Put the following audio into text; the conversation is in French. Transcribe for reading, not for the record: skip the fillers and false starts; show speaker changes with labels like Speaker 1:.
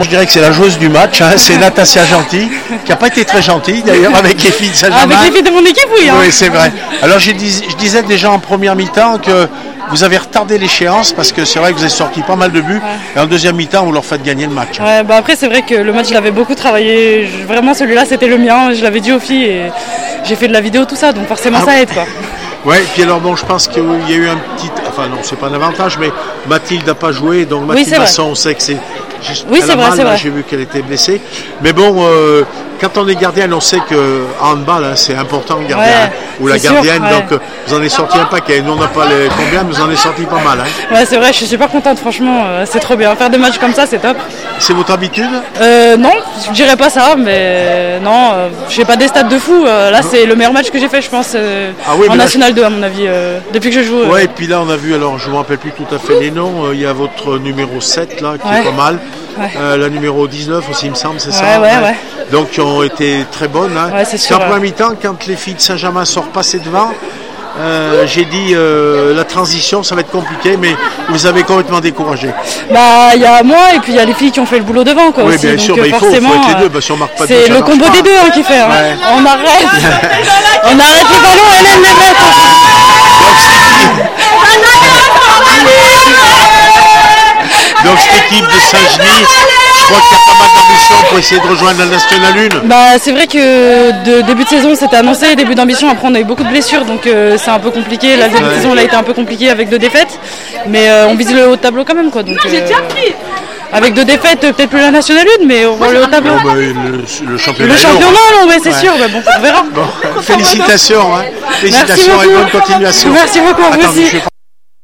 Speaker 1: Je dirais que c'est la joueuse du match, hein. C'est Natasia Gentil, qui n'a pas été très gentille d'ailleurs avec les filles de Saint-Germain.
Speaker 2: Avec les filles de mon équipe, oui. Hein.
Speaker 1: Oui, c'est vrai. Alors je disais déjà en première mi-temps que vous avez retardé l'échéance parce que c'est vrai que vous avez sorti pas mal de buts. Ouais. Et en deuxième mi-temps, vous leur faites gagner le match.
Speaker 2: Ouais, bah après, c'est vrai que le match, je l'avais beaucoup travaillé. Vraiment, celui-là, c'était le mien. Je l'avais dit aux filles et j'ai fait de la vidéo, tout ça. Donc forcément, ça aide, quoi.
Speaker 1: Ouais, et puis alors bon, je pense qu'il y a eu un petit, enfin non, c'est pas un avantage, mais Mathilde n'a pas joué, donc Mathilde Masson, on sait que c'est juste
Speaker 2: c'est vrai.
Speaker 1: J'ai vu qu'elle était blessée, mais bon, quand on est gardienne, on sait que en handball, hein, c'est important le gardien ou la gardienne, sûr, donc vous en avez sorti un paquet. Nous on n'a pas les combien, mais vous en avez sorti pas mal. Hein.
Speaker 2: Ouais, c'est vrai, je suis super contente, franchement, c'est trop bien. Faire des matchs comme ça, c'est top.
Speaker 1: C'est votre habitude?
Speaker 2: Non, je dirais pas ça, mais non, j'ai pas des stats de fou. Là, c'est le meilleur match que j'ai fait, je pense, en National 2 à mon avis, depuis que je joue.
Speaker 1: Ouais, et puis là on a vu, alors je ne me rappelle plus tout à fait les noms, il y a votre numéro 7 là qui est pas mal, la numéro 19 aussi il me semble, c'est ça?
Speaker 2: Ouais.
Speaker 1: Donc qui ont été très bonnes. Hein.
Speaker 2: Ouais, c'est sûr.
Speaker 1: En premier mi-temps, quand les filles de Saint-Germain sont repassées devant, j'ai dit la transition ça va être compliqué, mais vous avez complètement découragé.
Speaker 2: Bah il y a moi et puis il y a les filles qui ont fait le boulot devant quoi.
Speaker 1: Oui
Speaker 2: aussi,
Speaker 1: bien sûr,
Speaker 2: donc,
Speaker 1: il faut être les deux, si on marque pas de
Speaker 2: c'est le combo des deux hein, qui fait. Hein. Ouais. On arrête les ballons et elle les met.
Speaker 1: Donc cette équipe de Saint-Genis, je crois qu'il y a pas mal d'ambition pour essayer de rejoindre la National 1.
Speaker 2: Bah, c'est vrai que de début de saison c'était annoncé, début d'ambition, après on a eu beaucoup de blessures donc c'est un peu compliqué. La début de saison a été un peu compliqué avec 2 défaites, mais on vise le haut de tableau quand même quoi. Donc, avec 2 défaites, peut-être plus la National 1, mais on voit le haut de tableau.
Speaker 1: Le championnat.
Speaker 2: Le championnat, non, c'est sûr, bah, bon, on verra.
Speaker 1: Bon, félicitations, hein. Félicitations et bonne continuation.
Speaker 2: Merci beaucoup, vous aussi.